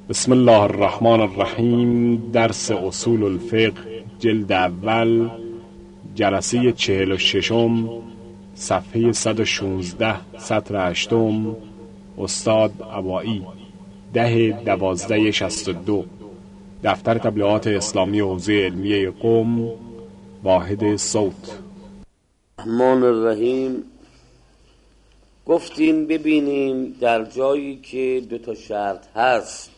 بسم الله الرحمن الرحیم. درس اصول الفقه جلد اول، جلسه 46، صفحه 116، سطر 8، استاد عبایی، 10/12/62، دفتر تبلیغات اسلامی حوزه علمیه قم، واحد صوت. الرحمن الرحیم. گفتیم ببینیم در جایی که دو تا شرط هست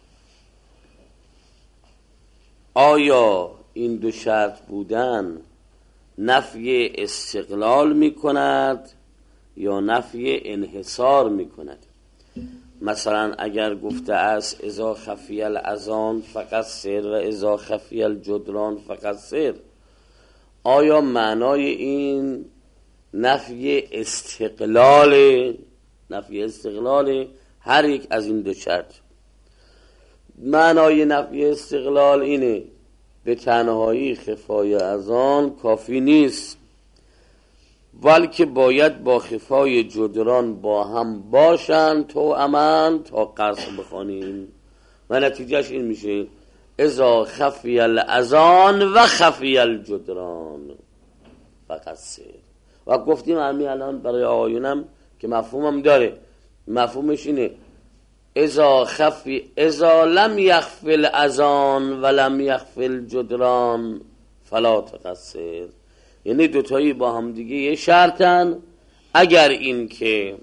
آیا این دو شرط بودن نفی استقلال می کند یا نفی انحصار می کند. مثلا اگر گفته است اذا خفی الاذان فقط سر و اذا خفی الجدران فقط سر، آیا معنای این نفی استقلال هر یک از این دو شرط؟ معنای نفی استقلال اینه به تنهایی خفای اذان کافی نیست، بلکه باید با خفای جدران با هم باشن تو امان تا قصر بخوانیم و نتیجهش این میشه اذا خفی الاذان و خفی الجدران فقط سر. و گفتیم همین الان برای آقایونم که مفهومم داره، مفهومش اینه اذا لم يخف الاذان و لم يخف الجدران فلا تقصر، یعنی دوتایی با هم دیگه یه شرطن، اگر این که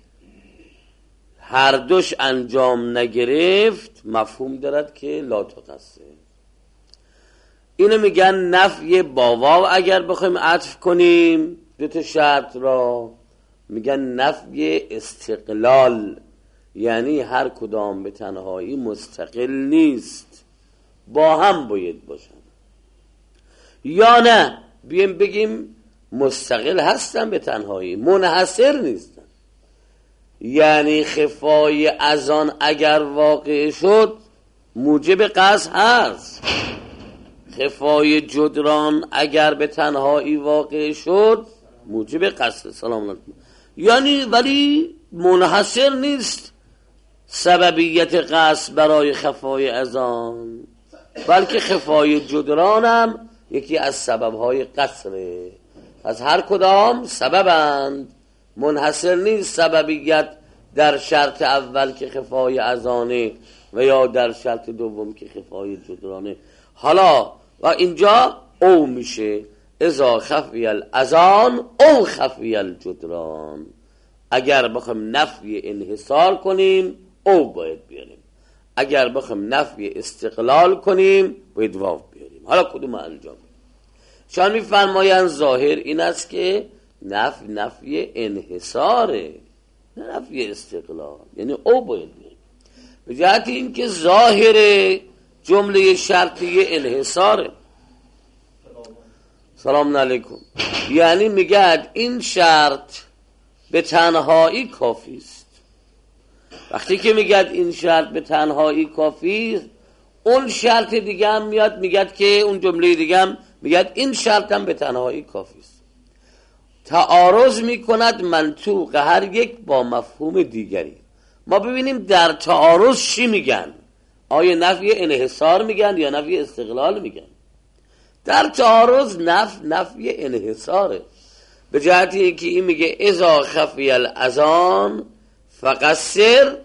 هر دوش انجام نگرفت مفهوم دارد که لا تقصر. اینو میگن نفی با واو. اگر بخوایم عطف کنیم دوتا شرط را میگن نفی استقلال، یعنی هر کدام به تنهایی مستقل نیست، با هم باید باشن. یا نه بیم بگیم مستقل هستن به تنهایی، منحصر نیستن، یعنی خفای اذان اگر واقع شد موجب قصر هست، خفای جدران اگر به تنهایی واقع شد موجب قصر. سلام علیکم. یعنی ولی منحصر نیست سببیت قصر برای خفای اذان، بلکه خفای جدران هم یکی از سببهای قصره. از هر کدام سببند، منحصر نیست سببیت در شرط اول که خفای اذانه و یا در شرط دوم که خفای جدرانه. حالا و اینجا او میشه اذا خفی الاذان او خفی الجدران. اگر بخوایم نفی انحصار کنیم او باید بیاریم، اگر بخوایم نفی استقلال کنیم باید واو بیاریم. حالا کدوم انجام؟ شان میفرمایند ظاهر این است که نفی انحصاره، نه نفی استقلال، یعنی او باید بیاریم، به جهت این که ظاهر جمله شرطی انحصاره. سلام علیکم. یعنی میگه این شرط به تنهایی کافی است. وقتی که میگه این شرط به تنهایی کافی است، اون شرط دیگه هم میاد میگه که اون جمله دیگه هم میگه این شرط هم به تنهایی کافی است. تعارض میکند منطوق هر یک با مفهوم دیگری. ما ببینیم در تعارض چی میگن، آیا نفی انحصار میگن یا نفی استقلال میگن؟ در تعارض نفی انحصاره، به جهتی که این میگه اذا خفی الاذان فقط سر،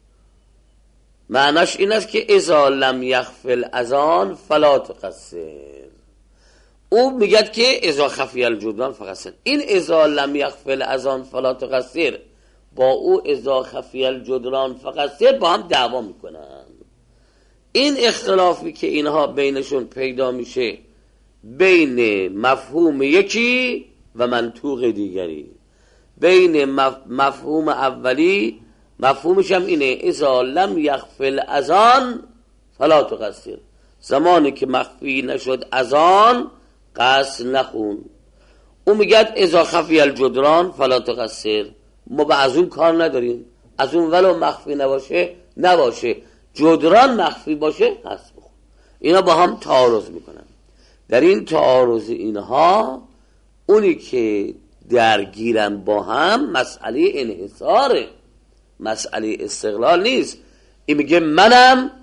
معناش این است که اذا لم یخف الاذان فلا تقصر. او میگه که اذا خفی الجدران فقط سر. این اذا لم یخف الاذان فلا تقصر با او اذا خفی الجدران فقط سر با هم دعوا میکنن. این اختلافی که اینها بینشون پیدا میشه بین مفهوم یکی و منطوق دیگری، بین مفهوم اولی مفهومش هم اینه اذا لم یخف الاذان فلا تقصر، زمانی که مخفی نشد اذان قصر نخون. اون میگه اذا خفی الجدران فلا تقصر، ما به از اون کار نداریم، از اون ولو مخفی نباشه جدران مخفی باشه هست بخون. اینا با هم تعارض میکنن. در این تعارض اینها اونی که درگیرن با هم مسئله انحصاره، مسئله استقلال نیست. این میگه منم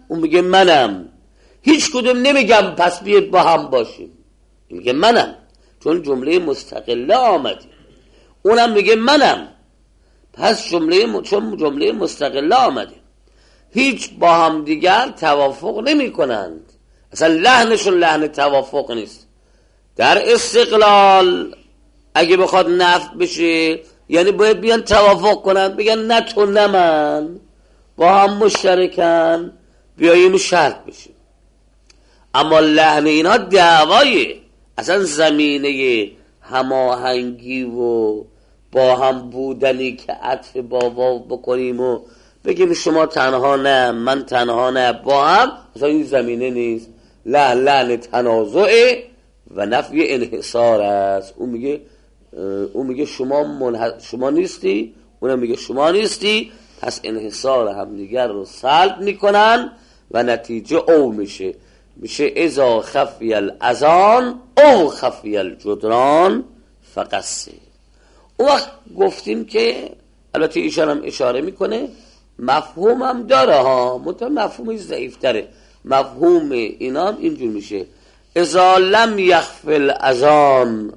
اون میگه منم. هیچ کدوم نمیگم پس بیاید با هم باشیم، میگه منم، چون جمله مستقله آمدی. اونم میگه منم، پس چون جمله مستقله آمده. هیچ با هم دیگر توافق نمی کنند، اصلا لحنشون لحن توافق نیست. در استقلال اگه بخواد نفی بشه یعنی باید بیان توافق کنند، بگن نه تو نه من، با هم مشترکن، بیاییم شرط بشیم. اما لحن اینا دعوایه، اصلا زمینه هماهنگی و با هم بودنی که عطف با واو بکنیم و بگیم شما تنها نه من تنها نه با هم، اصلا این زمینه نیست. لحن تنازعه و نفی انحصار است. اون میگه شما نیستی، اونم میگه شما نیستی، پس انحصار همدیگر رو سلب میکنن و نتیجه او میشه اذا خفی الاذان او خفی الجدران فقصه. اون وقت گفتیم که البته ایشان هم اشاره میکنه مفهوم هم داره ها، مفهومش ضعیف تره. مفهوم اینا هم اینجور میشه اذا لم یخفی الاذان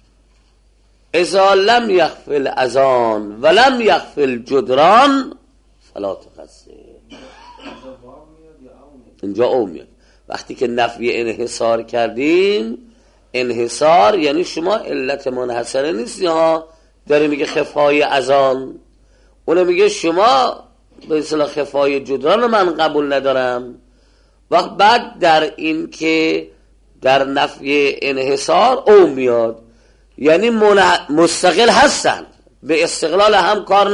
ولم یخفی الجدران فلا تقصر. اینجا او میاد. وقتی که نفی انحصار کردیم، انحصار یعنی شما علت منحصره نیستی ها، داره میگه خفای اذان، اونه میگه شما به اصطلاح خفای جدران من قبول ندارم. وقت بعد در این که در نفی انحصار او میاد، یعنی مستقل هستن، به استقلال هم کار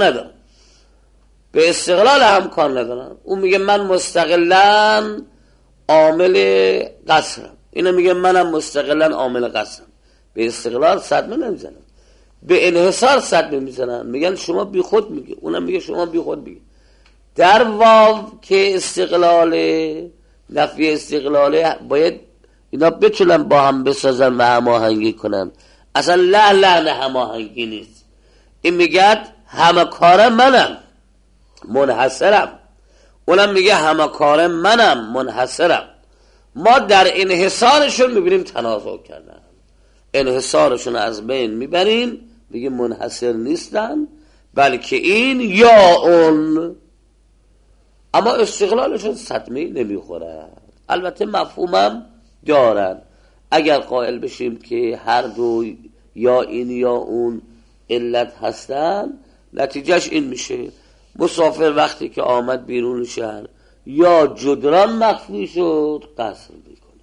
ندارن. اون میگه من مستقلاً عامل قصرم، اینا میگه منم مستقلاً عامل قصرم. به استقلال صدمه نمیزنن، به انحصار صدمه میزنن، میگن شما بی خود میگی، اونم میگه شما بی خود میگی. در واو که استقلاله، نفی استقلاله، باید اینا بتونن با هم بسازن و هماهنگی کنن. اصلا لحن هماهنگی نیست. این میگه همه کار منم منحصرم، اونم میگه همه کار منم منحصرم. ما در انحصارشون میبینیم تنازع کردن، انحصارشون از بین میبریم، میگه منحصر نیستن بلکه این یا اون، اما استقلالشون صدمه نمیخوره. البته مفهومم دارن. اگر قائل بشیم که هر دو یا این یا اون علت هستن، نتیجهش این میشه مسافر وقتی که آمد بیرون شهر یا جدران مخفی شد قصر میکنه،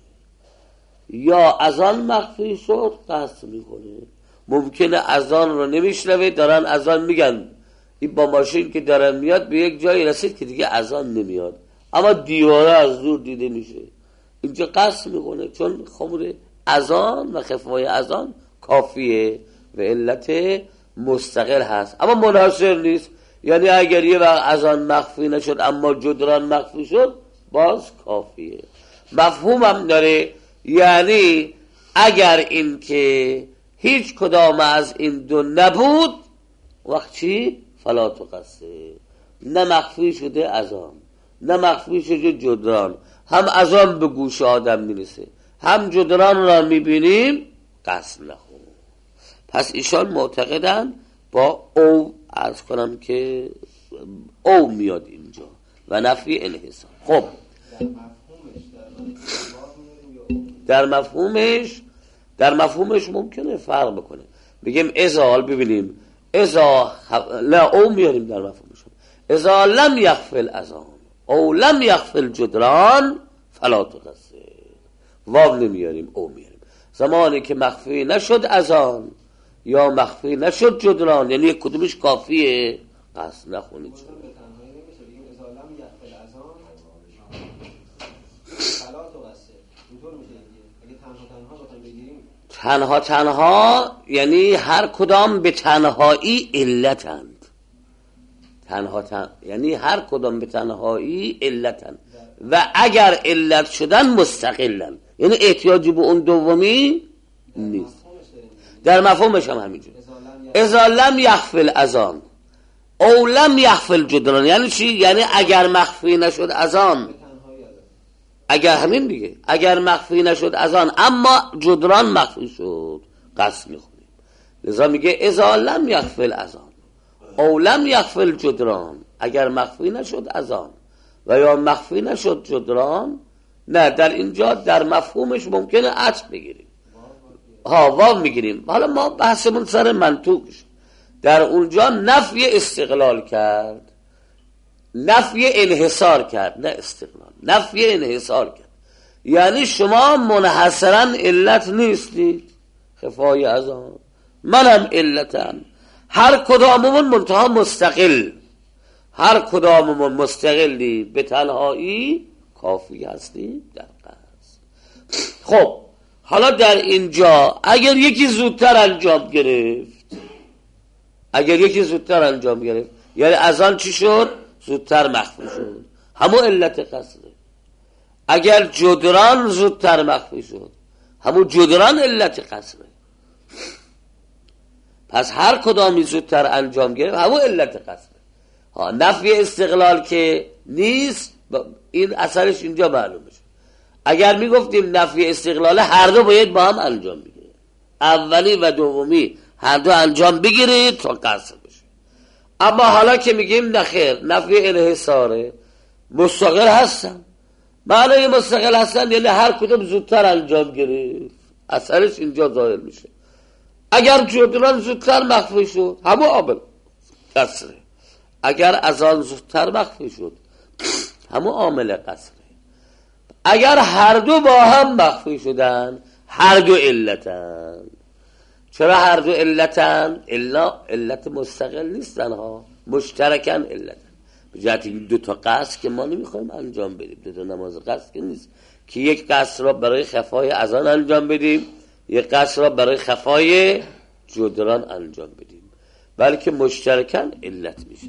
یا اذان مخفی شد قصر میکنه. ممکنه اذان رو نمیشنوه، دارن اذان میگن، این با ماشین که دارن میاد به یک جایی رسید که دیگه اذان نمیاد، اما دیواره از دور دیده میشه، اینجا قصر میکنه، چون خمر اذان و خفای اذان کافیه و علت مستقل هست اما منحصر نیست. یعنی اگر یه وقت اذان مخفی نشد اما جدران مخفی شد باز کافیه. مفهومم داره، یعنی اگر این که هیچ کدام از این دو نبود، وقت چی؟ فلا تقصر. نه مخفی شده اذان، نه مخفی شده جدران، هم اذان به گوش آدم میرسه، هم جدران را میبینیم، قصر نخون. پس ایشان معتقدن با او، عرض کنم که او میاد اینجا و نفی انحصار. خب در مفهومش ممکنه فرق بکنه. بگیم ازال، ببینیم ازا لا او میاریم در مفهومش. ازا لم یخفی الاذان او لم یخفی الجدران فلا تقصر. واو نمیاریم، او میاریم. زمانی که مخفی نشد اذان یا مخفی نشد جدران، یعنی یک کدومش کافیه، قصد نخونید. تنها یعنی هر کدام به تنهایی علتند، یعنی هر کدام به تنهایی علتند و اگر علت شدن مستقلن، یعنی احتیاجی به اون دومی نیست. در مفهومش هم همینجور. اذا لم یخفی الاذان او لم یخفی الجدران، یعنی چی؟ یعنی اگر مخفی نشد اذان اگر همین دیگه، اگر مخفی نشد از آن اما جدران مخفی شد قصد میخونیم. لذا میگه اذا لم یخفی الاذان او لم یخفی الجدران، اگر مخفی نشد از آن و یا مخفی نشد جدران. نه در اینجا در مفهومش ممکنه عطف بگیریم، واو میگیریم. حالا ما بحثمون سر منطوقش. در اونجا نفی استقلال کرد، نفی انحصار کرد، نه استقلال، نفی انحصار کرد. یعنی شما منحصرا علت نیستید، خفای از آن منم علتم، هر کداممون منتها مستقل، هر کداممون مستقلی به تنهایی کافی هستی در قصد. خب حالا در اینجا اگر یکی زودتر انجام گرفت، اگر یکی زودتر انجام گرفت یعنی از آن چی شد؟ زودتر مخفی شد، همون علت قصده. اگر جدران زودتر مخفی شد همون جدران علت قصده. پس هر کدامی زودتر انجام گرفت همون علت قصده. نفی استقلال که نیست، این اثرش اینجا معلوم میشه. اگر میگفتیم نفی استقلال، هر دو باید با هم انجام بگیره، اولی و دومی هر دو انجام بگیرید تا قصد بشه. اما حالا که میگیم نخیر، نفی انحصاره، مستقل هستن. معنی مستقل هستن یعنی هر کدوم زودتر انجام گرفت، اثرش اینجا ظاهر میشه. اگر جدران زودتر مخفی شد همون عامل قصره، اگر از آن زودتر مخفی شد همون عامل قصره. اگر هر دو با هم مخفی شدن هر دو علتن. چرا هر دو علتن؟ علت مستقل نیستن ها، مشترکن علتن. به جهت این دو تا قصد که ما نمیخوایم انجام بدیم، دو تا نماز قصد که نیست که یک قصد را برای خفای اذان انجام بدیم، یک قصد را برای خفای جدران انجام بدیم، بلکه مشترکن علت میشن.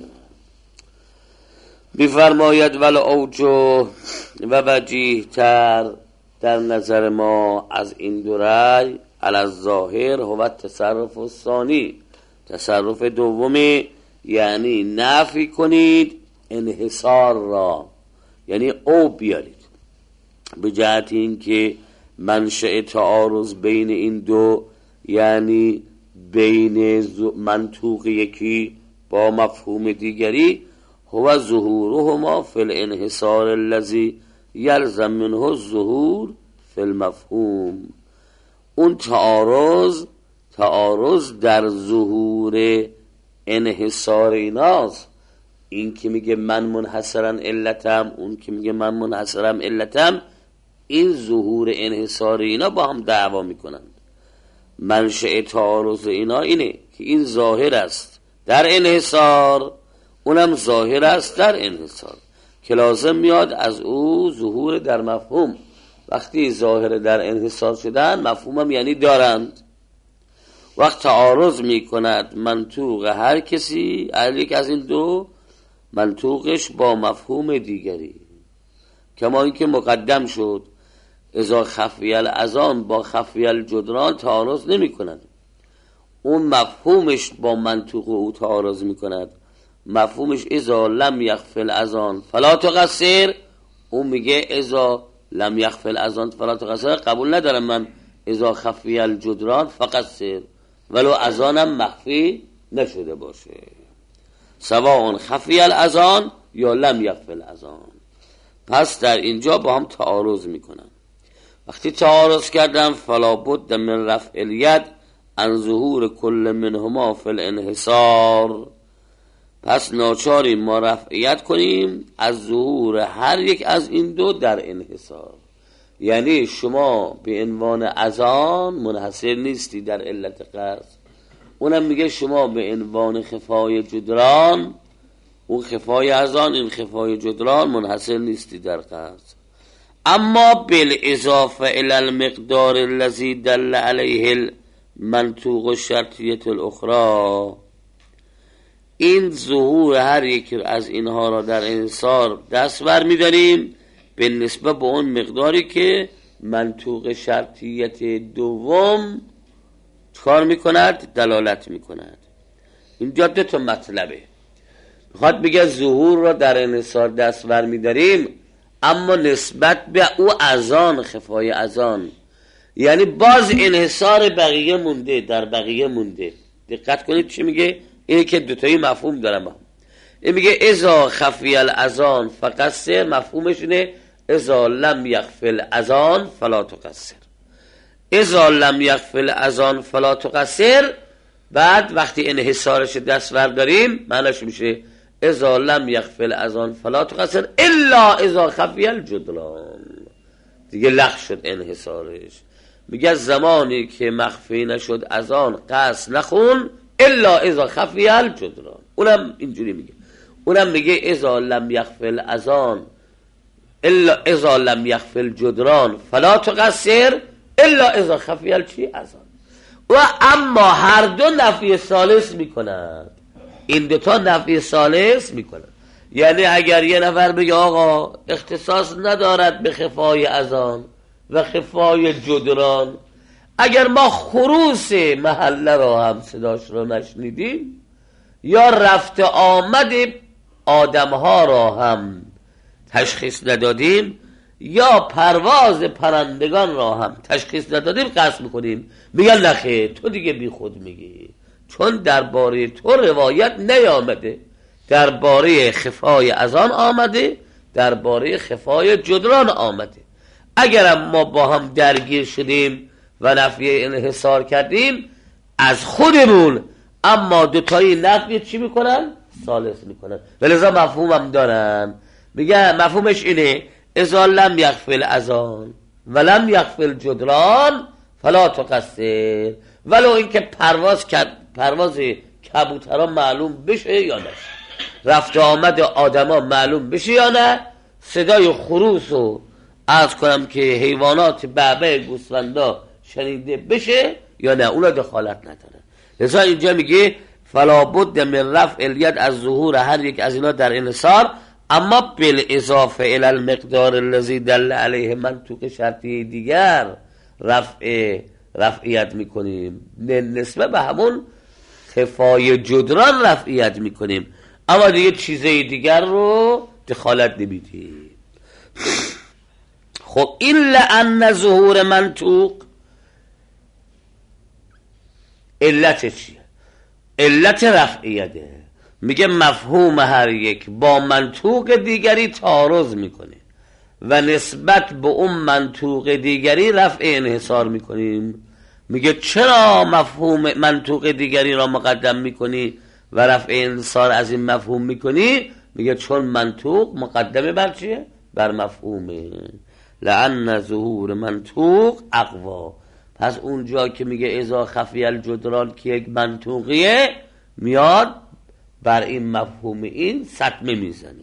میفرماید ول اوجه و وجیه تر در نظر ما از این دو رأی علی الظاهر هو تصرف الثانی، تصرف دومی، یعنی نفی کنید انحصار را، یعنی او بیارید، به جهت این که منشأ تعارض بین این دو، یعنی بین منطوق یکی با مفهوم دیگری، هو ظهورهما فی الانحصار الذی یلزم منه الظهور فی المفهوم. اون تعارض در ظهور انحصار ایناست. این که میگه من منحصرا علتم، اون که میگه من منحصرم علتم، این ظهور انحصار اینا با هم دعوا میکنند. منشأ تعارض اینا اینه که این ظاهر است در انحصار، اونم ظاهر است در انحصار، که لازم میاد از او ظهور در مفهوم. وقتی ظاهر در انحصار شدن مفهومم یعنی دارند. وقت تعارض میکند منطوق هر کسی، هر یک از این دو منطوقش با مفهوم دیگری، کما اینکه مقدم شد اذا خفی الاذان با خفی الجدران تعارض نمی کند، اون مفهومش با منطوق او تعارض می کند. مفهومش اذا لم یخفی الاذان فلا تقصر، اون میگه اذا لم یخفی الاذان فلا تقصر، قبول ندارم من اذا خفی الجدران فقصر، ولو اذانم مخفی نشده باشه، سواء خفی الاذان یا لم یخفی الاذان. پس در اینجا با هم تعارض میکنن. وقتی تعارض کردن فلا بد من رفع الید عن ظهور کل منهما فی الانحصار، پس ناچاری ما رفعیت کنیم از ظهور هر یک از این دو در انحصار. یعنی شما به عنوان اذان منحصر نیستی در علت قصد، اونم میگه شما به عنوان خفای جدران، اون خفای اذان این خفای جدران، منحصر نیستی در قصد. اما بالاضافه الى المقدار الذي دل عليه المنطوق الشرطیه الاخرى، این ظهور هر یک از اینها را در انحصار دست بر می‌داریم به نسبت به اون مقداری که منطوق شرطیت دوم کار میکند، دلالت میکند. اینجا دو تا مطلبه. میخواد بگه ظهور را در انحصار دست بر می‌داریم، اما نسبت به او اذان، خفای اذان، یعنی باز انحصار بقیه مونده، در بقیه مونده. دقت کنید چی میگه؟ اینه که دوتایی مفهوم دارم. این میگه اذا خفی الاذان فقصر، مفهومش اینه اذا لم یخفی الاذان فلا تقصر. اذا لم یخفی الاذان فلا تقصر، بعد وقتی انحصارش دست برداریم معناش میشه اذا لم یخفی الاذان فلا تقصر الا اذا خفی الجدران. دیگه لغو شد انحصارش. میگه زمانی که مخفی نشد اذان قصر نخون الا اذا خفی الجدران. اونم اینجوری میگه، اونم میگه اذا لم یخفی الاذان الا اذا لم یخفی الجدران فلا تقصر الا اذا خفی الچی اذان. و اما هر دو نفی ثالث میکنند، این دوتا نفی ثالث میکنند. یعنی اگر یه نفر بگه آقا اختصاص ندارد به خفای اذان و خفای جدران، اگر ما خروس محله را هم صداش را نشنیدیم یا رفت آمد آدمها را هم تشخیص ندادیم یا پرواز پرندگان را هم تشخیص ندادیم قصد میکنیم، میگن نخیر تو دیگه بی خود میگی، چون درباره تو روایت نیامده، درباره خفای اذان آمده، درباره خفای جدران آمده. اگرم ما با هم درگیر شدیم و نفی انحصار کردیم از خودمون، اما دوتایی نفی چی میکنن؟ ثالث میکنن. ولذا مفهومم دارن، میگه مفهومش اینه اذا لم یخفی الاذان و لم یخفی الجدران فلا تقصر، ولو اینکه پرواز کبوترها معلوم بشه یا نه، رفت آمد آدما معلوم بشه یا نه، صدای خروس و عرض کنم که حیوانات بعبع گوسفندا شنیده بشه یا نه، اونا دخالت نداره. لذا اینجا میگه فلا بد من رفع الید از ظهور هر یک از اینا در انحصار، اما بالاضافه الی المقدار الذی دل علیه منطوق شرطی دیگر رفعیت میکنیم، نسبت به همون خفای جدران رفعیت میکنیم، اما دیگه چیزای دیگر رو دخالت نمیدیم. خب این لأن ظهور منطوق علت چیه؟ علت رفعیته. میگه مفهوم هر یک با منطوق دیگری تعارض میکنه و نسبت به اون منطوق دیگری رفع انحصار میکنیم. میگه چرا مفهوم منطوق دیگری را مقدم میکنی و رفع انحصار از این مفهوم میکنی؟ میگه چون منطوق مقدمه بر چیه؟ بر مفهومه. لأن ظهور منطوق اقوا. پس اونجا که میگه اذا خفی الجدران که یک منطوقیه، میاد بر این مفهوم این صدمه میزنه.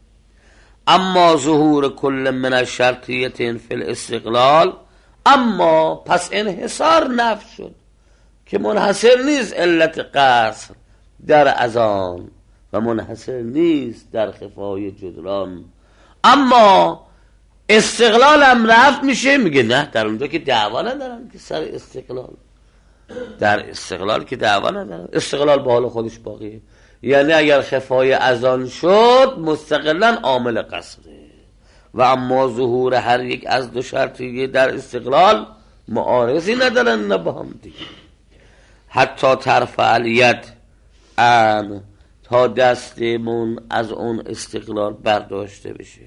اما ظهور کل من الشرطیت فی الاستقلال، اما پس انحصار نفی شد که منحصر نیست علت قصر در اذان و منحصر نیست در خفای جدران، اما استقلال هم رفت میشه. میگه نه، در اونجا که دعوا ندارن که سر استقلال، در استقلال که دعوا ندارن، استقلال به حال خودش باقیه. یعنی اگر خفای اذان شد مستقلا عامل قصره، و اما ظهور هر یک از دو شرطیه در استقلال معارضی ندارن نه با هم دیگه. حتی ترفع الید ان، تا دستمون از اون استقلال برداشته بشه.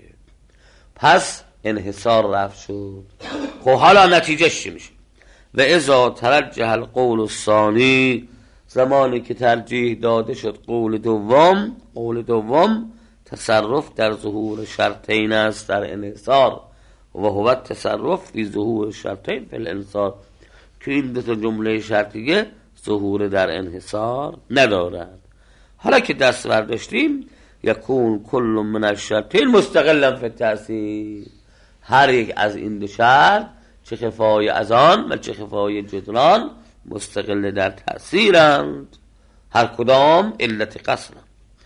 پس انحصار رفت شد. خب حالا نتیجه چی میشه؟ و اذا ترجح القول الثانی، زمانی که ترجیح داده شد قول دوم تصرف در ظهور شرطین است در انحصار، و هو تصرف فی ظهور شرطین فی الانحصار، که این دو جمله شرطیه ظهور در انحصار ندارد. حالا که دست برداشتیم یکون کل من الشرطین مستقلا فی التأثیر، هر یک از این دو شرط، چه خفای اذان و چه خفای جدران، مستقل در تأثیرند، هر کدام علت قصرند.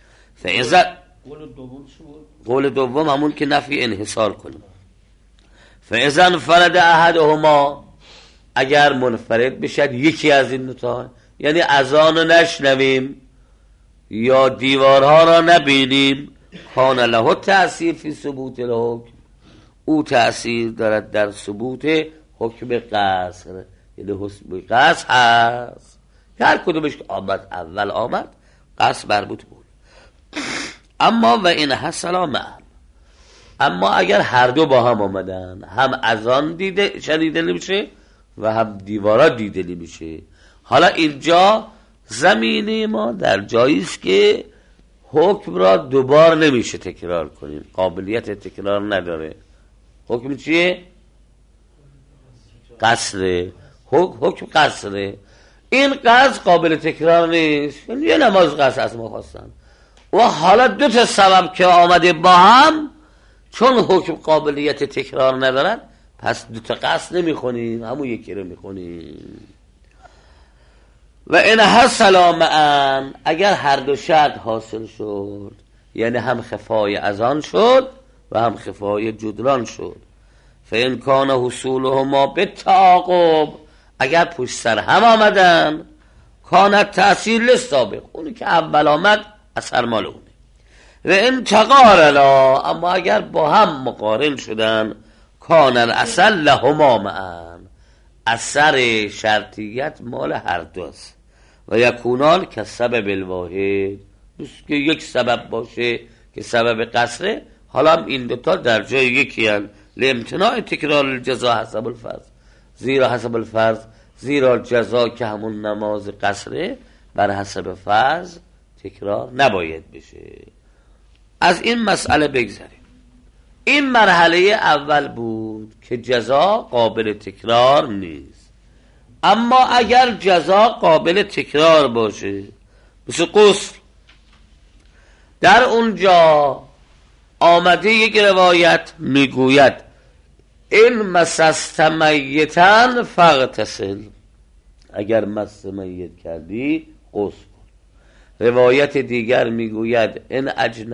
قول دوم همون که نفی انحصار کنیم. فاذا انفرد احدهما، اگر منفرد بشد یکی از این دوتا، یعنی اذان رو نشنویم یا دیوارها را نبینیم، کان له تأثیر فی ثبوت الحکم، او تأثیر دارد در ثبوت حکم قصر. یعنی حکم قصر هست که هر کدومش که آمد اول آمد قصر مربوط بود. اما و این حصلا معا، اما اگر هر دو با هم آمدن، هم اذان شنیده نمیشه و هم دیوارا دیده نمیشه. حالا اینجا زمینه ما در جایی است که حکم را دوبار نمیشه تکرار کنیم، قابلیت تکرار نداره. حکم چیه؟ قصره. حکم قصره. این قصر قابل تکرار نیست، یه نماز قصر از ما خواستن و حالا دو تا سبب که آمده با هم، چون حکم قابلیت تکرار ندارن پس دو تا قصر نمیخونیم، همون یکی رو میخونیم. و این حصلا معا، اگر هر دو شرط حاصل شد، یعنی هم خفای اذان شد و هم خفای جدران شد. فإن کان حصولهما بالتعاقب، اگر پشت سر هم آمدن، کانت تأثیر للسابق، اونی که اول آمد اثر مال اونه. و این تقارنا، اما اگر با هم مقارن شدن، کان الاثر لهما معا، اثر شرطیت مال هر دوست. و یکونان که سبب الواحد، دوست که یک سبب باشه که سبب قصره، حالا هم این دوتا در جای یکی هن. لامتناع تکرار الجزا حسب الفرض، زیرا حسب الفرض، زیرا جزا که همون نماز قصره بر حسب فرض تکرار نباید بشه. از این مسئله بگذاریم. این مرحله اول بود که جزا قابل تکرار نیست. اما اگر جزا قابل تکرار باشه، مثل غسل، در اونجا آمده یک روایت میگوید این مسست میتن فاغتسل، اگر مس میت کردی غسل کن. روایت دیگر میگوید این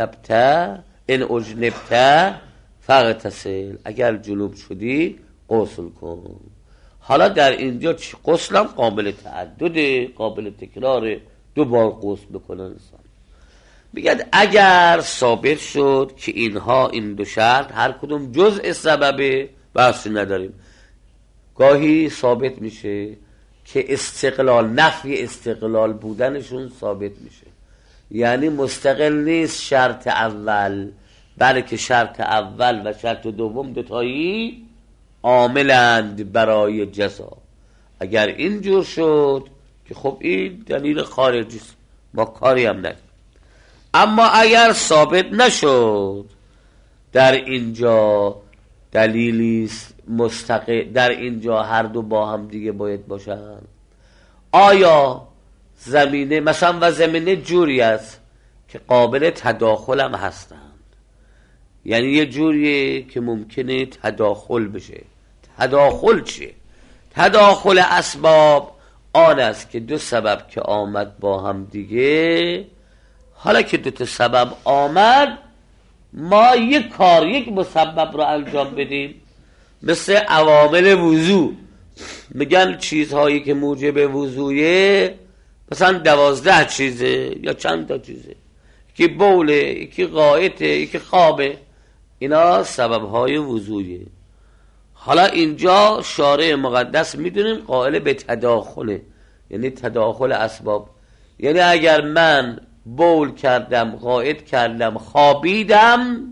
اجنبت فاغتسل، اگر جنوب شدی غسل کن. حالا در اینجا غسل هم قابل تعدد، قابل تکرار، دو بار غسل بکنن انسان. بگید اگر ثابت شد که اینها، این دو شرط هر کدوم جزء سببه، بحثی نداریم. گاهی ثابت میشه که استقلال، نفی استقلال بودنشون ثابت میشه، یعنی مستقل نیست شرط اول، بلکه شرط اول و شرط دوم دوتایی عاملند برای جزا. اگر اینجور شد که خب این دلیل خارجی است، ما کاری هم نداریم. اما اگر ثابت نشد، در اینجا دلیلی است مستقل، در اینجا هر دو با هم دیگه باید باشن. آیا زمینه مثلا و زمینه جوری است که قابل تداخل هم هستند، یعنی یه جوریه که ممکنه تداخل بشه. تداخل چیه؟ تداخل اسباب آن است که دو سبب که آمد با هم دیگه، حالا که دو تا سبب آمد ما یک کار، یک مسبب رو انجام بدیم. مثل عوامل وضو، میگن چیزهایی که موجب وضویه مثلا 12 چیزه یا چند تا چیزه، یکی بوله، یکی غائطه، یکی خوابه، اینا سببهای وضویه. حالا اینجا شارع مقدس میدونیم قائل به تداخله، یعنی تداخل اسباب. یعنی اگر من بول کردم، غائط کردم، خوابیدم،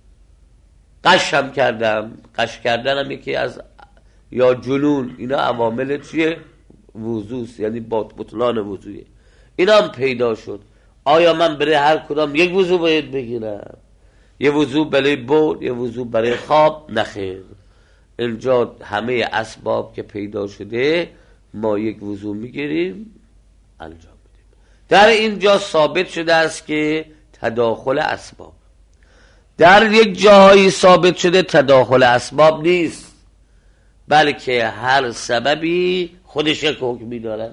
قشم کردم، قش کردنم یکی از، یا جنون، اینا عوامل چیه؟ وضوست، یعنی بطلان وضویه. اینا هم پیدا شد. آیا من برای هر کدام یک وضو باید بگیرم؟ یه وضو برای بول، یه وضو برای خواب؟ نخیر. اینجا همه اسباب که پیدا شده ما یک وضو میگیریم انجام بدیم. در اینجا ثابت شده است که تداخل اسباب. در یک جایی ثابت شده تداخل اسباب نیست، بلکه هر سببی خودش یک حکمی دارد.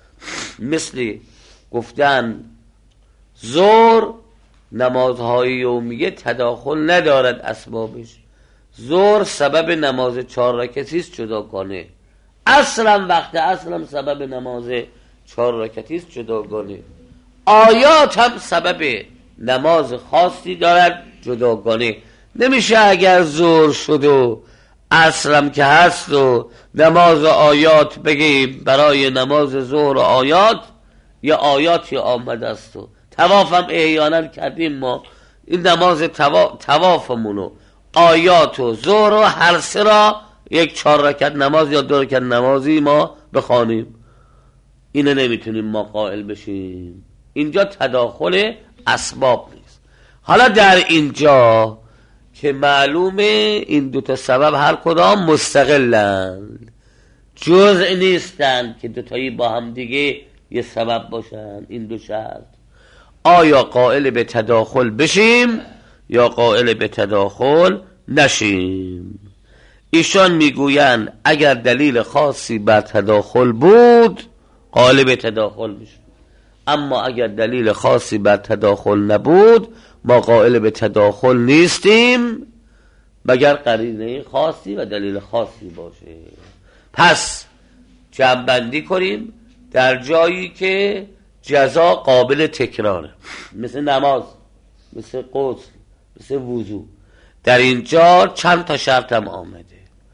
مثل گفتن ظهر، نمازهای یومیه تداخل ندارد اسبابش. ظهر سبب نماز 4 رکعتی است جداگانه، اصلا وقت اصلا سبب نماز 4 رکعتی است جداگانه. آیات هم سبب نماز خاصی دارد جداگانه. نمیشه اگر ظهر شد و عصرم که هست و نماز آیات بگیم برای نماز ظهر آیات یا آیاتی آمده است و طوافم احیانا کردیم ما این نماز طوافمونو آیات و ظهر و هر سه را یک 4 رکعت نماز یا 2 رکعت نمازی ما بخوانیم. اینو نمیتونیم ما قائل بشیم. اینجا تداخل اسباب نیست. حالا در اینجا که معلومه این 2 تا سبب هر کدام مستقلند، جزء نیستند که 2 تایی با هم دیگه یه سبب باشن. این 2 شرط، آیا قائل به تداخل بشیم یا قائل به تداخل نشیم. ایشان میگوین اگر دلیل خاصی بر تداخل بود قائل به تداخل بشیم، اما اگر دلیل خاصی بر تداخل نبود ما قائل به تداخل نیستیم مگر قرینه خاصی و دلیل خاصی باشه. پس جمع‌بندی کنیم. در جایی که جزا قابل تکراره، مثل نماز، مثل غسل، مثل وضو، در اینجا چند تا شرط هم آمده.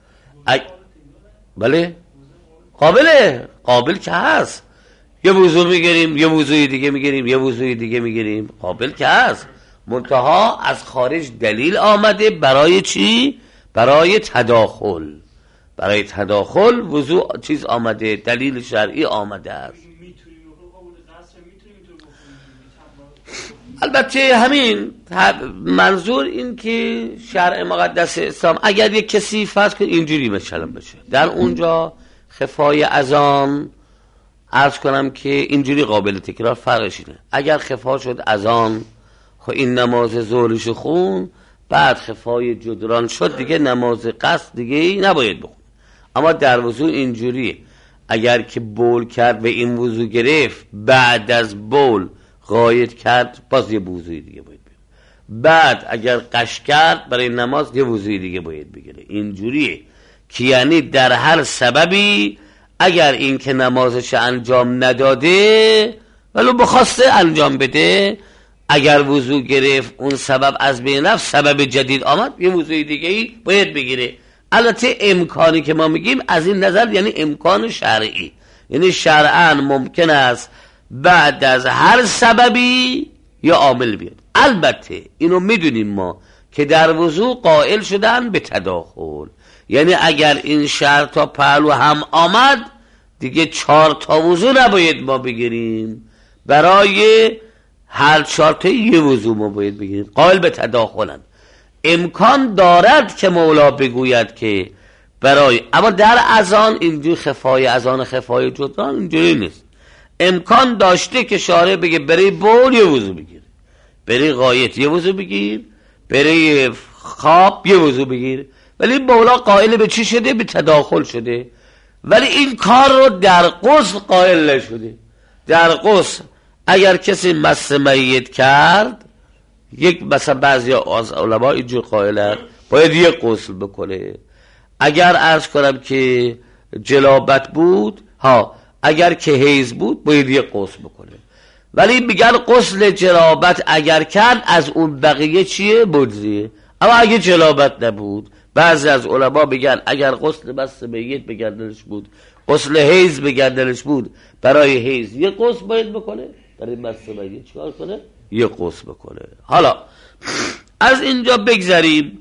بله قابل که هست. یه وضو میگیریم، یه وضوی دیگه میگیریم، یه وضوی دیگه میگیریم، قابل که هست. منتها از خارج دلیل آمده برای چی؟ برای تداخل. برای تداخل وضو چیز آمده، دلیل شرعی آمده است. البته همین منظور این که شرع مقدس اسلام اگر یک کسی فرض کنه اینجوری مثلا بشه در اونجا خفای اذان، عرض کنم که اینجوری قابل تکرار فرقش اینه. اگر خفا شد اذان، خب این نماز ظهرش خون، بعد خفای جدران شد دیگه نماز قصد دیگه نباید بخون. اما در وضو اینجوری اگر که بول کرد به این وضو گرفت، بعد از بول غایت کرد، باز یه وضوی دیگه باید بگیره. بعد اگر قش کرد برای نماز یه وضوی دیگه باید بگیره. اینجوریه که یعنی در هر سببی اگر این که نمازش انجام نداده ولو بخواسته انجام بده، اگر وضو گرفت اون سبب از بین رفت، سبب جدید آمد، یه وضوی دیگه باید بگیره. البته امکانی که ما میگیم از این نظر یعنی امکان شرعی، یعنی شرعاً ممکن است بعد از هر سببی یا عامل بیاد. البته اینو میدونیم ما که در وضو قائل شدن به تداخل، یعنی اگر این شرط تا پهلو هم آمد دیگه 4 تا وضو نباید ما بگیریم، برای هر 4 تا یه وضو ما باید بگیریم. قائل به تداخلن. امکان دارد که مولا بگوید که برای، اما در اذان اینجور خفای اذان خفای جدران اینجوری نیست. امکان داشته که شارع بگه برای بول یه وضو بگیر، برای غایت یه وضو بگیر، برای خواب یه وضو بگیر، ولی مولا قائل به چی شده؟ به تداخل شده. ولی این کار رو در غسل قائل نشده. در غسل اگر کسی مس میت کرد، یک مثلا بعضی از علما اینجور قائلن باید یه غسل بکنه. اگر عرض کنم که جنابت بود، اگر که حیض بود باید یه غسل بکنه. ولی میگن غسل جنابت اگر کرد از اون بقیه چیه؟ مجزیه. اما اگه جنابت نبود، بعضی از علما میگن اگر غسل مس میت به گردنش بود، غسل حیض به گردنش بود، برای حیض یه غسل باید بکنه، برای مس میت چیکار کنه؟ یه غسل بکنه. حالا از اینجا بگذاریم.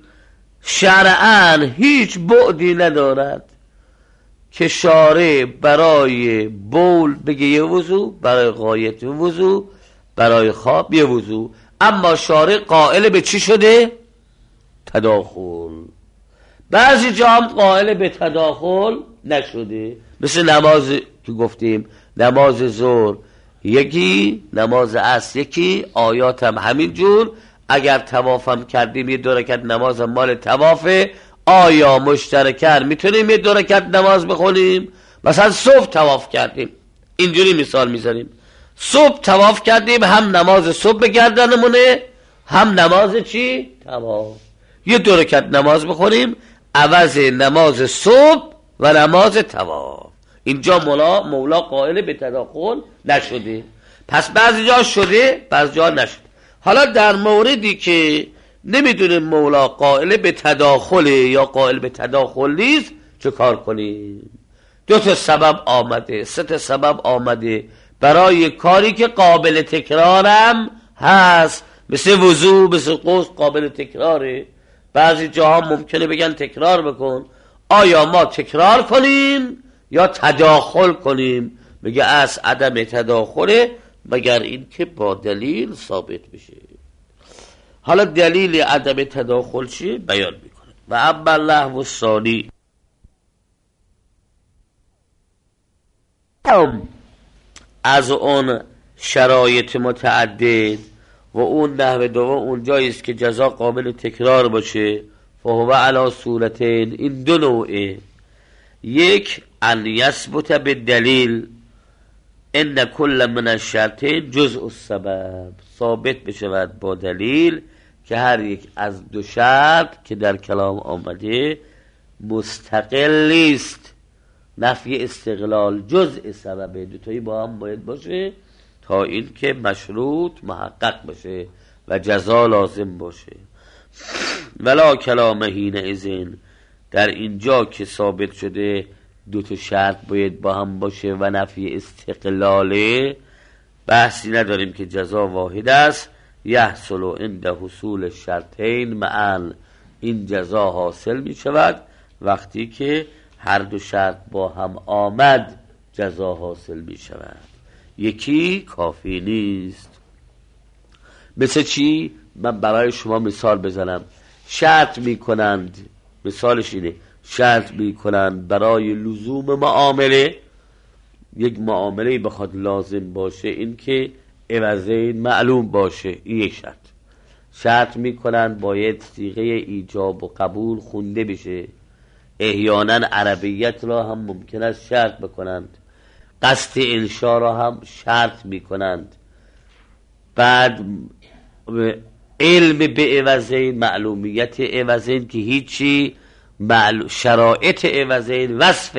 شرعاً هیچ بعدی ندارد که شارع برای بول بگه یه وضو، برای غایت یه وضو، برای خواب یه وضو. اما شارع قائل به چی شده؟ تداخل. بعضی جا هم قائل به تداخل نشده، مثل نماز که گفتیم، نماز ظهر یکی، نماز عصر یکی، آیات هم همین جور. اگر طوافم کردیم یه 2 رکعت نماز مال طوافه، آیا مشترکاً میتونیم یه 2 رکعت نماز بخونیم؟ مثلا صبح طواف کردیم، اینجوری مثال میزنیم، صبح طواف کردیم، هم نماز صبح به گردنمونه، هم نماز چی؟ طواف. یه 2 رکعت نماز بخونیم عوض نماز صبح و نماز طواف. اینجا مولا قائل به تداخل نشده. پس بعضی جا شده، بعضی جا نشده. حالا در موردی که نمیدونه مولا قائل به تداخله یا قائل به تداخل نیست، چه کار کنیم؟ 2 تا سبب آمده، 3 تا سبب آمده برای کاری که قابل تکرارم هست، مثل وضو، مثل غسل قابل تکراره. بعضی جاها ممکنه بگن تکرار بکن. آیا ما تکرار کنیم یا تداخل کنیم؟ میگه از عدم تداخله مگر این که با دلیل ثابت بشه. حالا دلیل عدم تداخل چیه؟ بیان میکنه. و اما اللهو الثانی، از اون شرایط متعدد و اون نحو دوم اون جاییست که جزا قابل تکرار باشه، فهو علی صورتین، این 2 نوعه. یک، ان یثبت بالدلیل ان کل من الشرطین جزء السبب، ثابت بشود با دلیل که هر یک از 2 شرط که در کلام آمده مستقل نیست. نفی استقلال جزء سببه، 2 تایی با هم باید باشه تا این که مشروط محقق باشه و جزا لازم باشه. ولا کلام حینئذ، در اینجا که ثابت شده 2 تا شرط باید با هم باشه و نفی استقلاله، بحثی نداریم که جزا واحد است. یحصل عند حصول شرطین معا، این جزا حاصل می شود وقتی که هر 2 شرط با هم آمد جزا حاصل می شود. یکی کافی نیست. مثل چی؟ من برای شما مثال بزنم. شرط می کنند، مثالش اینه، شرط می کنند برای لزوم معامله، یک معامله بخواد لازم باشه این که عوضین معلوم باشه، این یک شرط. شرط می کنند باید صیغه ایجاب و قبول خونده بشه. احیانا عربیت را هم ممکن است شرط بکنند، قصد انشا را هم شرط می کنند. بعد علم به عوضین، معلومیت عوضین که هیچی، شرایط عوضین، وصف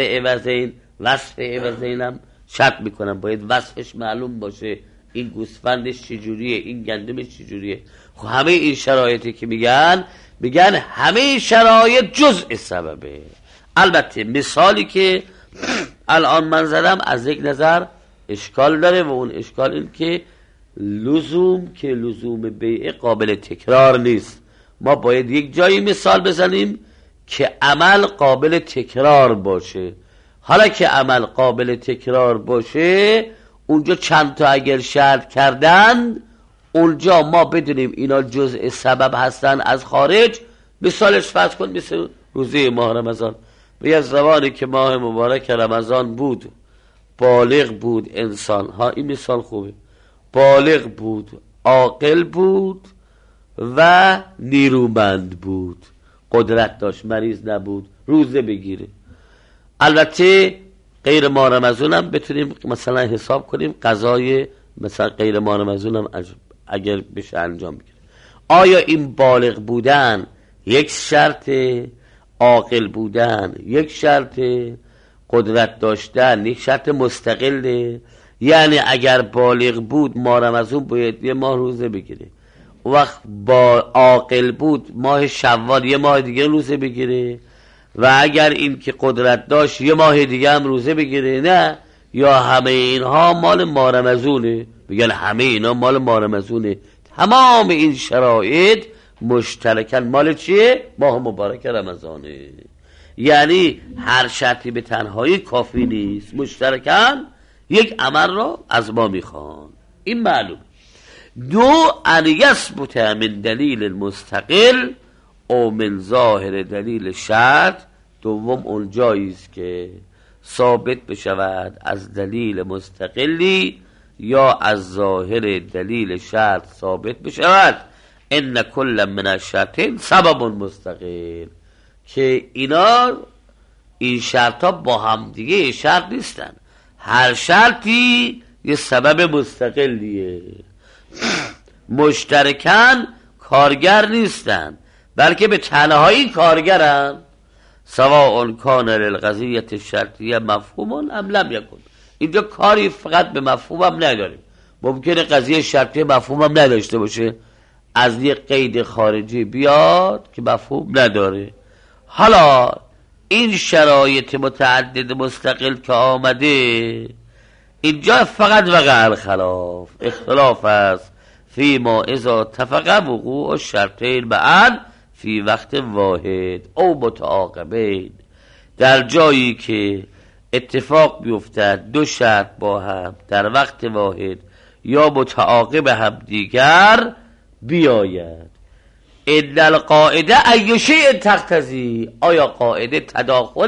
عوضین هم شرط میکنن، باید وصفش معلوم باشه، این گوسفندش چجوریه، این گندمش چجوریه. خب همه این شرایطی که میگن همه شرایط جزء سببه. البته مثالی که الان من زدم از یک نظر اشکال داره و اون اشکال این که لزوم بیع قابل تکرار نیست. ما باید یک جایی مثال بزنیم که عمل قابل تکرار باشه. حالا که عمل قابل تکرار باشه، اونجا چند تا اگر شرط کردن، اونجا ما بدونیم اینا جزء سبب هستن از خارج. مثالش فرض کن مثل روزه ماه رمضان، به از زمانی که ماه مبارک رمضان بود، بالغ بود انسان ها، این مثال خوبه، بالغ بود، عاقل بود و نیرومند بود، قدرت داشت، مریض نبود، روزه بگیره. البته غیر ماه رمضان هم بتونیم مثلا حساب کنیم قضای مثلا غیر ماه رمضان هم اگر بشه انجام بگیره. آیا این بالغ بودن یک شرط، عاقل بودن یک شرط، قدرت داشتن یک شرط مستقله؟ یعنی اگر بالغ بود ماه رمضان باید یه ماه روزه بگیره، وقت با عاقل بود ماه شوال یه ماه دیگه روزه بگیره، و اگر این که قدرت داشت یه ماه دیگه هم روزه بگیره؟ نه، یا همه اینها مال ماه رمضانه؟ بگن همه اینا مال ماه رمضانه. تمام این شرایط مشترکن مال چیه؟ ماه مبارک رمضانه. یعنی هر شرطی به تنهایی کافی نیست، مشترکن یک عمل را از ما میخوان. این معلوم. 2 ان یثبت من دلیل مستقل او من ظاهر دلیل شرط. دوم اون جاییست که ثابت بشود از دلیل مستقلی یا از ظاهر دلیل شرط ثابت بشود ان کل من الشرطین سبب مستقل، که این شرط ها با هم دیگه شرط نیستن، هر شرطی یه سبب مستقلیه، مشترکن کارگر نیستن، بلکه به تنهایی کارگرن. سواء کان للقضیه الشرطیه مفهوم ام لم یکن. اینجا کاری فقط به مفهوم هم نداریم، ممکنه قضیه شرطیه مفهوم هم نداشته باشه، از یک قید خارجی بیاد که مفهوم نداره. حالا این شرایط متعدد مستقل که آمده اینجا فقط وقع الخلاف، اختلاف است فی ما اذا اتفق وقوع الشرطین معا فی وقت واحد او متعاقبین، در جایی که اتفاق بیفتد دو شرط با هم در وقت واحد یا متعاقب هم دیگر بیاید. ان القاعده ای شیء تقتضی، آیا قاعده تداخل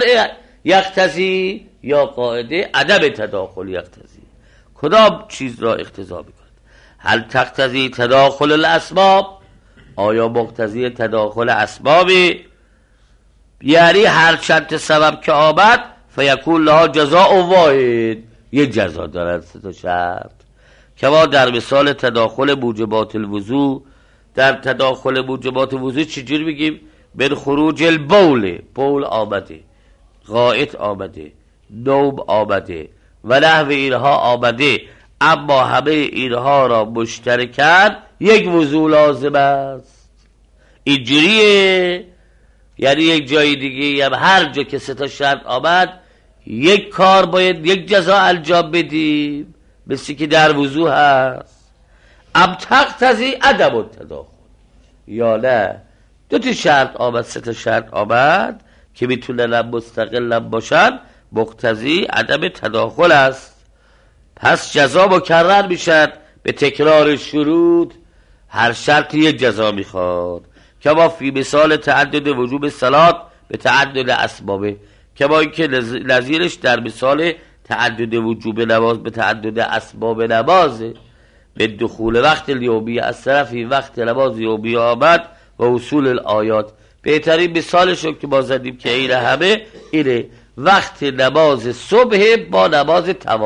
یقتضی یا قاعده عدم تداخل یقتضی؟ کدام چیز را اقتضا میکند؟ هل تقتضی تداخل الاسباب، آیا مقتضی تداخل اسبابی؟ یعنی هر چند سبب که آمد فیکون لها جزاء واحد، یه جزا دارد سه تا شرط. که ما در مثال تداخل موجبات الوضوء، در تداخل موجبات الوضوء چجوری میگیم؟ من خروج البول، بول آمده، غائط آمده، نوم آمده و نحو اینها آمده، اما همه اینها را مشترکاً یک وضوء لازم است. اینجوریه، یعنی یک جای دیگه هم هر جا که سه تا شرط آمد یک کار باید یک جزا انجام بدیم، مثل که در وضوء هست. ام تقتضی عدم التداخل، یا نه دو تا شرط آمد سه تا شرط آمد که میتونن مستقل باشن، مقتضی عدم تداخل است، پس جزا مکرر میشد به تکرار شروط، هر شرط یک جزا میخواد. که ما فی مثال تعدد وجوب صلات به تعدد اسبابه، که ما اینکه نظیرش در مثال تعدد وجوب نماز به تعدد اسباب نمازه. به دخول وقت الیومی از طرفی وقت نماز یومی آمد و اصول الآیات، بهترین مثالش رو که ما زدیم که این همه اینه، وقت نماز صبح با نماز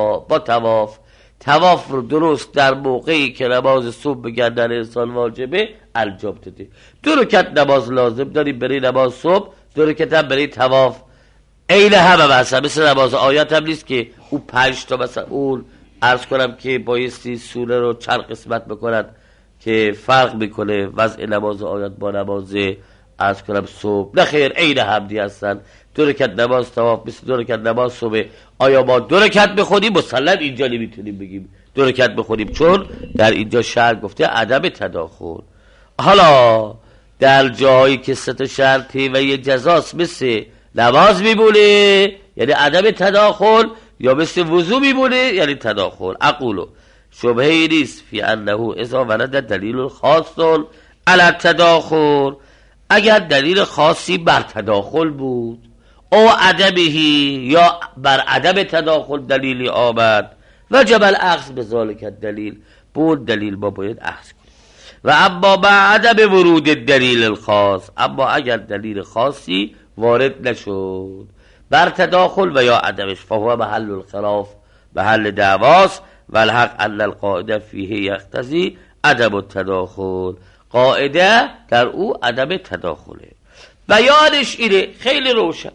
تواف رو درست در موقعی که نماز صبح به گردن انسان واجبه انجام داده. 2 رکعت نماز لازم داریم برای نماز صبح، 2 رکعت هم برای تواف. این همه مثل نماز آیات هم نیست که او 5 تا مثلا اون عرض کنم که بایستی سوره رو چند قسمت بکنند که فرق میکنه وضع نماز آیات با نماز عرض کنم صبح. نه خیر، عین همدی هستن. 2 رکعت نماز تواف مثل 2 رکعت نماز صبح. آیا ما 2 رکعت بخونیم؟ مسلم اینجا نمیتونیم بگیم 2 رکعت بخونیم، چون در اینجا شرط گفته عدم تداخل. حالا در جایی که 3 تا شرطی و یه جزاست مثل نماز میبونه یعنی عدم تداخل، یا مثل وضو میبونه یعنی تداخل. اقولو شبهه نیست فی انه اذا ورد دلیل خاص علی التداخل، اگر دلیل خاصی بر تداخل بود او عدمهی یا بر عدم تداخل دلیلی آمد، وجب الاخذ بذالک الدلیل، بود دلیل ما باید اخذ کنیم. و اما بعد عدم ورود دلیل الخاص، اما اگر دلیل خاصی وارد نشد بر تداخل و یا عدمش، فهو محل الخلاف، محل دعواست. و الحق ان القاعده فیه یقتضی عدم التداخل، قاعده در او عدم تداخله. بیانش اینه خیلی روشن،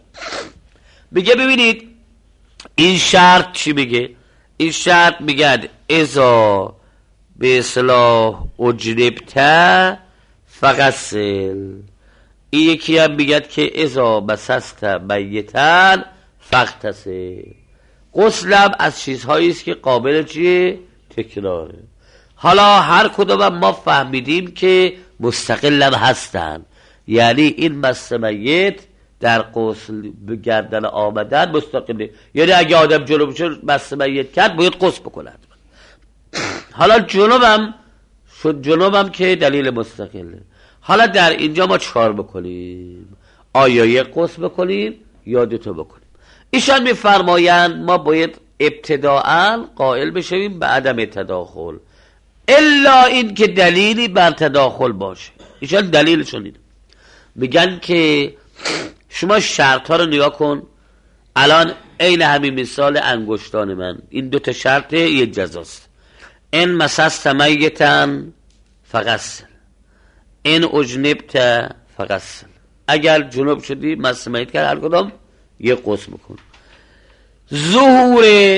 میگه ببینید این شرط چی میگه؟ این شرط میگه اذا به اصطلاح اجنبت فغسل. این یکی هم میگه که اذا مسست میتن فغتسل. غسلم از چیزهایی است که قابل چیه؟ تکراره. حالا هر کدوم ما فهمیدیم که مستقلم هستن، یعنی این مس میت در غسل بگردن آمدن مستقله، یعنی اگه آدم جنوب شد مس میت کرد باید غسل بکند. حالا جنوبم که دلیل مستقله. حالا در اینجا ما چکار بکنیم؟ آیا یک غسل بکنیم یا 2 تا بکنیم؟ ایشان میفرمایند ما باید ابتداءً قائل بشویم به عدم تداخل، الا این که دلیلی بر تداخل باشه. ایشان دلیلشون اینه، میگن که شما شرط ها رو نگاه کن. الان عین همین مثال انگشتان من، این 2 تا شرط یک جزاست. ان مسست میتن فغسل، ان اجنبت فغسل. اگر جنوب شدی مس میت کرد هر کدام یک غسل بکن. ظهور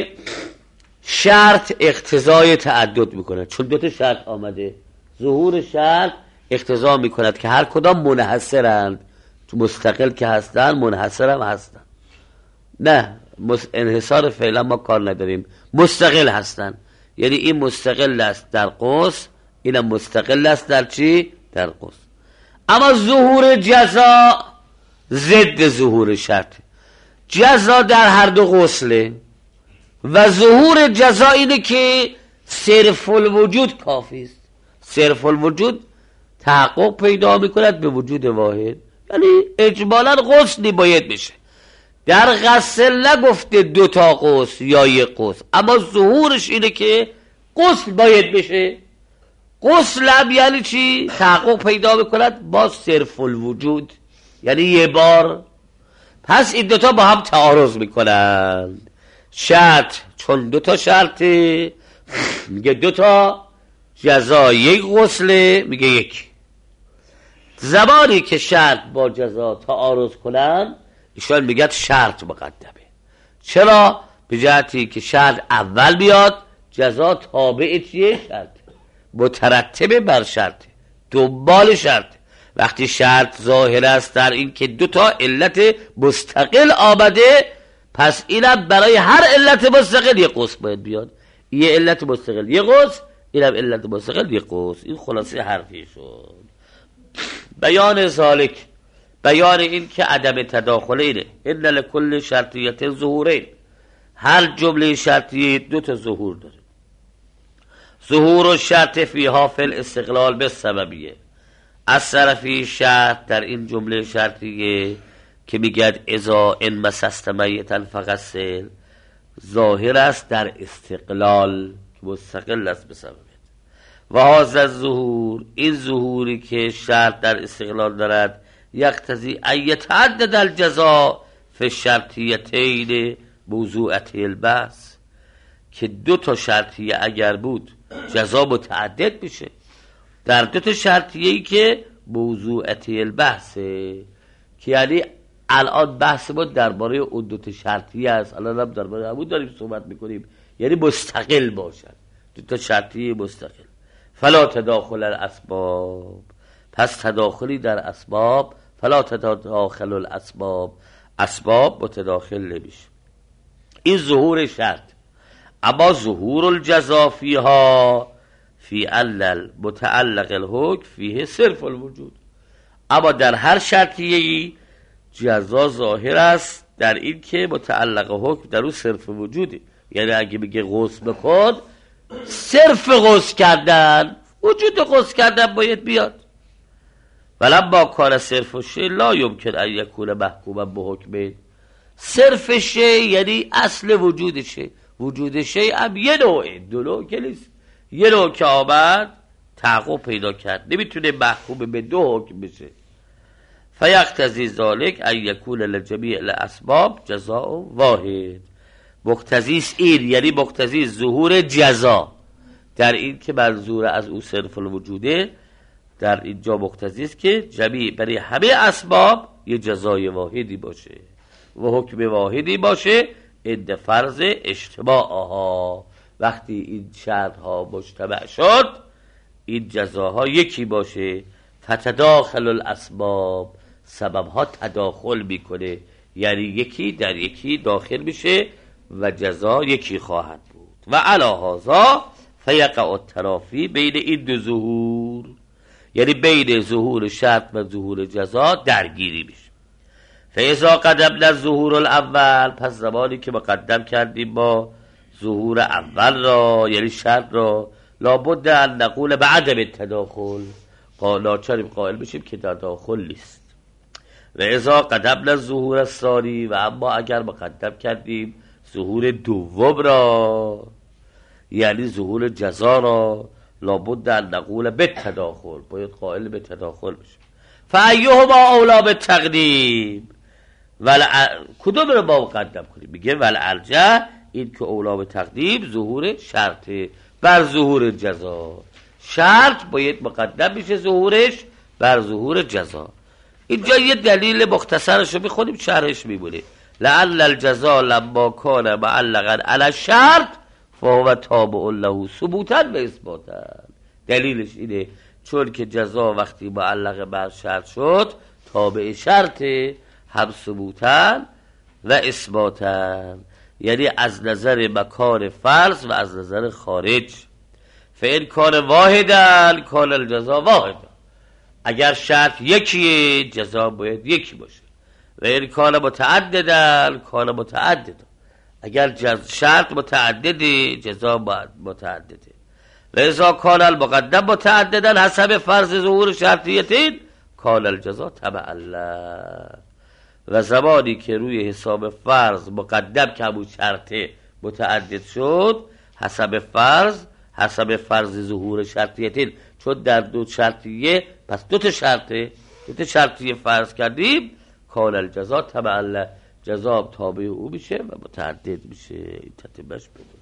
شرط اقتضای تعدد میکنه، چون 2 تا شرط آمده. ظهور شرط اقتضا میکند که هر کدام منحصرند، تو مستقل که هستن منحصر هم هستن. نه انحصار فعلا ما کار نداریم، مستقل هستن. یعنی این مستقل است در قوس، اینم مستقل است در چی؟ در قوس. اما ظهور جزا ضد ظهور شرط. جزا در هر دو قوسله و ظهور جزا اینه که صرف الوجود کافی است. صرف الوجود تحقق پیدا میکند به وجود واحد، یعنی اجمالا غسلی باید بشه. در غسل نگفته دو تا غسل یا یک غسل، اما ظهورش اینه که غسل باید بشه. غسل هم یعنی چی؟ تحقق پیدا میکند با صرف الوجود، یعنی یه بار. پس این دوتا با هم تعارض میکنند. شرط چون دوتا شرطه میگه دوتا، جزا یک غسله میگه یک. زمانی که شرط با جزا تعارض کنن ایشان میگه شرط مقدمه. چرا؟ به جهتی که شرط اول بیاد، جزا تابع چیه؟ شرط، مترتب بر شرط، دنبال شرط. وقتی شرط ظاهر است در این که دو تا علت مستقل آمده، پس اینم برای هر علت مستقل یک غسل باید بیاد. یه علت مستقل یک غسل، اینم علت مستقل یک غسل. این خلاصه حرفی شد. بیان ذالک، بیان این که عدم تداخل اینه. ان لکل شرطیت ظهورین، هر جمله شرطیه دو تا ظهور داره. ظهور و شرط فیها فی الاستقلال به سببیه. از طرفی شرط در این جمله شرطیه که میگد اذا ان مسست میتا فغسل، ظاهر است در استقلال که مستقل است به سبب. و هذا الظهور، این ظهوری که شرط در استقلال دارد، یقتضی ان یتعدد الجزاء فی الشرطیتین موضوعتی البحث، که دو تا شرطیه اگر بود جزا متعدد بشه در دو تا شرطیه‌ای که موضوعتی البحثه، که یعنی الان بحث ما درباره اون دو تا شرطیه است. الان هم درباره همون داریم صحبت میکنیم، یعنی مستقل باشن، دو تا شرطیه مستقل. فلا تداخل الاسباب، پس تداخلی در اسباب، فلا تداخل الاسباب، اسباب متداخل نمیشه. این ظهور شرط. اما ظهور الجزا فیها فی علل متعلق الحکم فیه صرف الوجود، اما در هر شرطیه‌ای جزا ظاهر است در این که متعلق حکم در اون صرف وجوده. یعنی اگه بگه غسل بکن، صرف غسل کردن، وجود غسل کردن باید بیاد. ولما کار صرف شی لا یمکن ان یکون محکوما بحکم. صرف شی یعنی اصل وجودشه. وجود شی هم یه نوعه، دو نوع که نیست. یه نوع که آمد تحقق پیدا کرد، نمیتونه محکوم به دو حکم بشه. فیقتضی ذالک ان یکون لجمیع الاسباب جزاء واحد. مقتضی است این، یعنی مقتضی ظهور جزا در این که منظور از او صرف الوجوده، در اینجا مقتضی است که جمیع برای همه اسباب یه جزای واحدی باشه و حکم واحدی باشه عند فرض اجتماعها. وقتی این شرطها مجتمع شد، این جزاها یکی باشه. فتداخل الاسباب، سببها تداخل میکنه، یعنی یکی در یکی داخل میشه و جزا یکی خواهد بود. و علی هذا فیقع الترافی بین این دو ظهور، یعنی بین ظهور شرط و ظهور جزا درگیری میشه. فاذا قدمنا الظهور الاول، پس زمانی که مقدم کردیم با ظهور اول را یعنی شرط را، لابد ان نقول بعدم التداخل، ناچاریم قائل بشیم که تداخل نیست. و اذا قدمنا الظهور الثانی، و اما اگر مقدم کردیم ظهور دوم را یعنی ظهور جزا را، لابد ان نقول بالتداخل، باید قائل به تداخل بشیم. فایهما اولا بالتقدیم، کدوم رو با مقدم کنیم؟ میگه والارجح، این که اولا به تقدیم ظهور شرطه بر ظهور جزا. شرط باید مقدم بشه ظهورش بر ظهور جزا. اینجا یه دلیل مختصرش رو میخونیم، شرحش میمونه. لعل الجزا لما کان معلقا علی الشرط فهو تابع له ثبوتا و اثباتا. دلیلش اینه چون که جزا وقتی معلق بر شرط شد تابع شرط هم ثبوتن و اثباتن، یعنی از نظر مکان فرض و از نظر خارج. فإن کان واحدا کان الجزا واحدا، اگر شرط یکیه جزا باید یکی باشه. و این کان متعددا کان متعددا، اگر شرط متعدده جزا متعدده. و اذا کان المقدم متعددا حسب فرض ظهور شرطیتین کان الجزا تبع الله. و زمانی که روی حساب فرض مقدم که همون شرط متعدد شد حسب فرض ظهور شرطیتین، چون در دو شرطیه پس دو تا شرطیه فرض کردیم، کان الجزا تبع الله، جزا تابع او میشه و متعدد میشه. این تتمش بده.